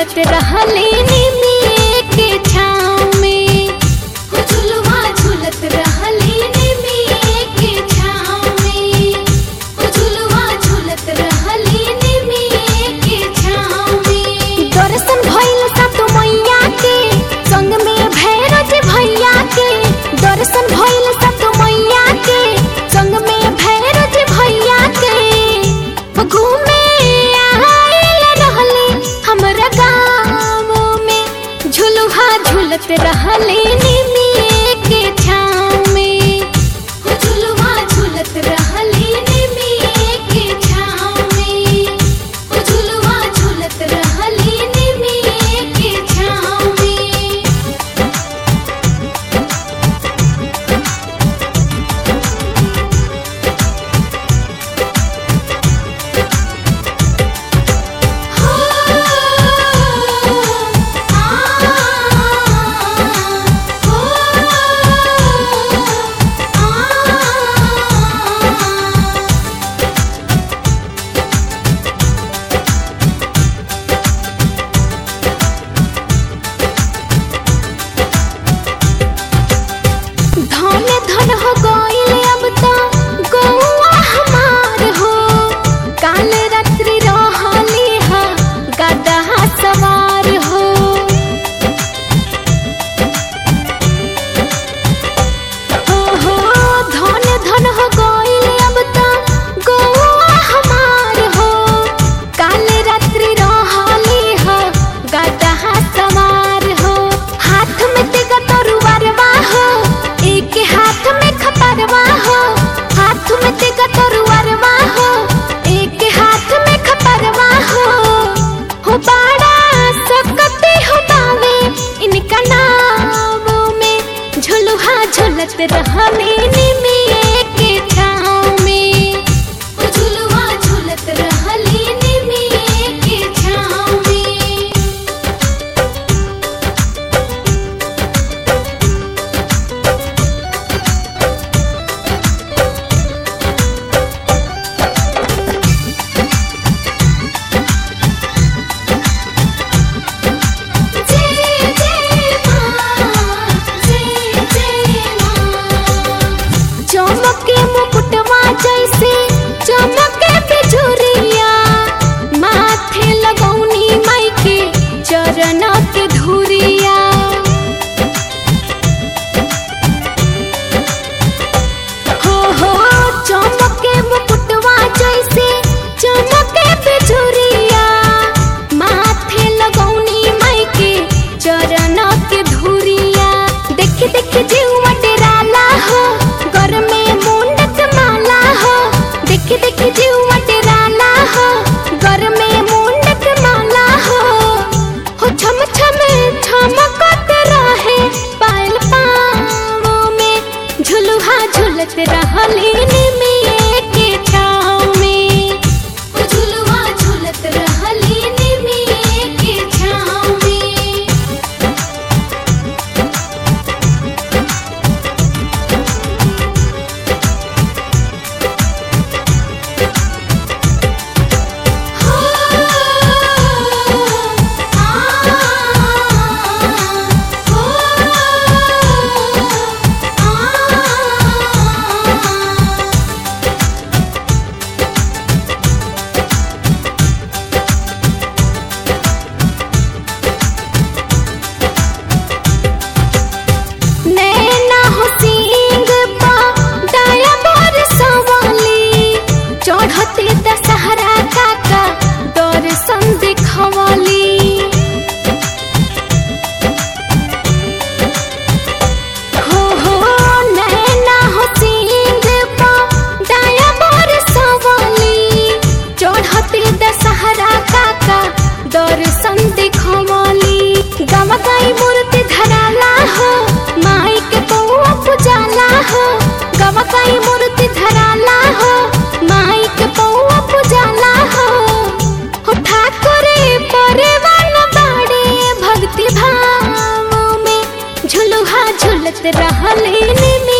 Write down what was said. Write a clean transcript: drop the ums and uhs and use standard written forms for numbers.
झूलत रहले निमिये के छाँव में, हो झुलवा झूलत रहले निमिये के छाँव में, हो झुलवा झूलत रहले निमिये के छाँव में। दर्शन भइल सातो मैया के संग में भैरव भैया के, दर्शन भइल सातो मैया के संग में भैरव भैया के। घूमे आइल रहले हमरा गाँव में, झुलुहा झूलत रहले निमिये के छाँव में, हो झुलुहा झूलत रहले निमिये के छाँव में, हो झुलुहा झूलत रहले निमिये के छाँव में। धन धन हो गइल अब तो गौआ हमार हो, काल रात्रि रहली हा गदहा सवार हो। हो धन धन हो गइल अब तो गौआ हमार हो, काल रात्रि रहली हा गदहा सवार हो। हाथ में तेगा तरुवारवा हो, एक हाथ में खपरवा हो, हाथ में तेगा तरुवारवा हो, एक हाथ में खपरवा हो बाड़ा सकते हो बावे इनका नाम में, झुलुहा झूलत रहले निमिये के छाँव में, हो झुलुहा झूलत रहले निमिये के छाँव में। चमके मुकुटवा जैसे चमके बिजुरिया, माथे लगौनी माई के चरण के धुरिया। हो चमके मुकुटवा जैसे चमके बिजुरिया, माथे लगौनी माई के चरण के धुरिया। देखी देखी जीवा डेराला हो, घर में मुंडक माला हो, देखी देखी जीवा डेराला हो, घर में मुंडक माला हो छम छम छमकत रहे पायल पाँव में, झुलुहा झूलत रहले निमिये के छाँव में, हो झुलुहा झूलत रहले निमिये के छाँव में। नैना हो सींग पा दाया बर सवाली, चढ़ते दशहरा काका दर्शन दिखवली। हो नैना हो सींग पा दाया बर सवाली, चढ़ते दशहरा काका दर्शन दिखवली। गमकाई मूर्ति धराला हो, माई के पौआ पुजाला हो, गमकाई मूर्ति धराला हो, माई के पौआ पुजाला हो ठाकुरे परवान बाड़े भक्ति भाव में, झुलुहा झूलत रहले निमिये